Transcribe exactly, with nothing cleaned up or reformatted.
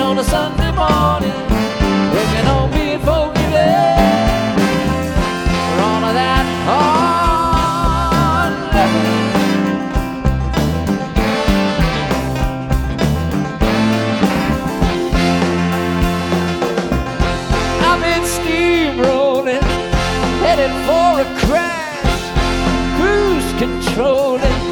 on a Sunday morning, working on being forgiven for all of that hard living. I've been steamrolling, headed for a crash, cruise controlling,